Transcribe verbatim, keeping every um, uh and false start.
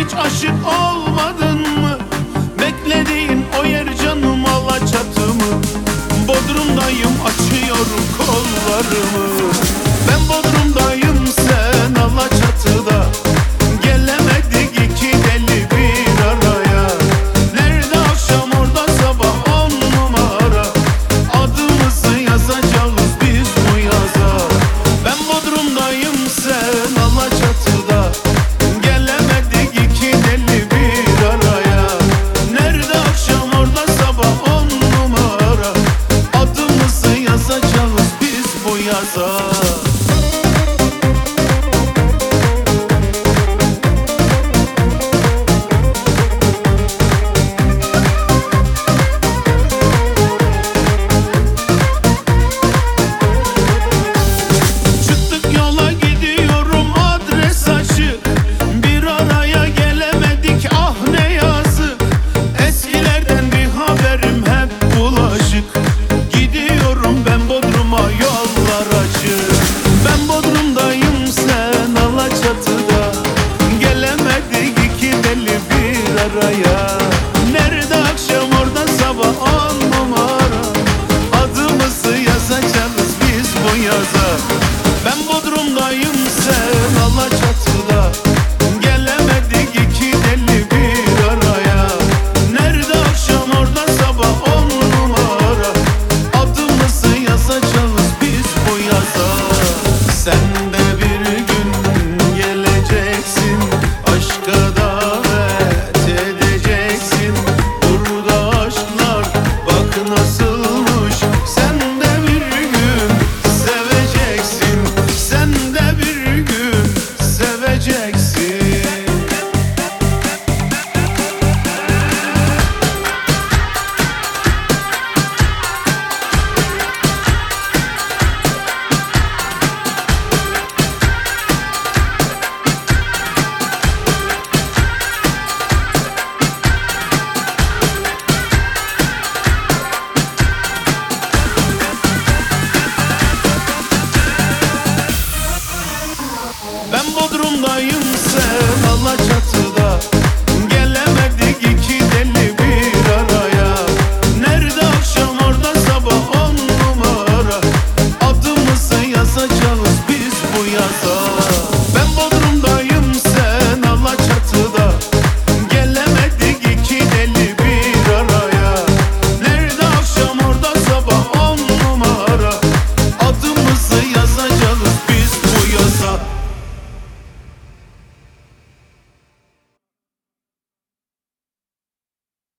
hiç aşık olmadın mı? Beklediğin o yer canım Alaçatı mı? Bodrum'dayım, açıyorum kollarımı. Ben Bodrum'dayım, sen Alaçatı'da. Gelemedik iki deli bir araya. Nerede akşam orada sabah on numara. Adımızı yazacağız biz bu yaza. Ben Bodrum'dayım, sen Alaçatı'da. Gelemedik iki deli bir araya. Nerede akşam orada sabah on numara. Adımızı yazacağız biz bu yaza. Ben Bodrum'dayım, sen Alaçatı'da. Gelemedik iki deli bir araya. Nerede akşam orada sabah on numara. Adımızı yazacağız biz bu yaza. Ben Bodrum'dayım, sen Alaçatı'da. Gelemedik iki deli bir araya. Nerede akşam orada sabah on numara. Adımızı yazacağız biz bu yaza. Sen de bir gün geleceksin, aşka davet edeceksin. Burada aşklar bak nasılmış. Sen de bir gün seveceksin, sen de bir gün seveceksin. Ben Bodrum'dayım, sen Alaçatı.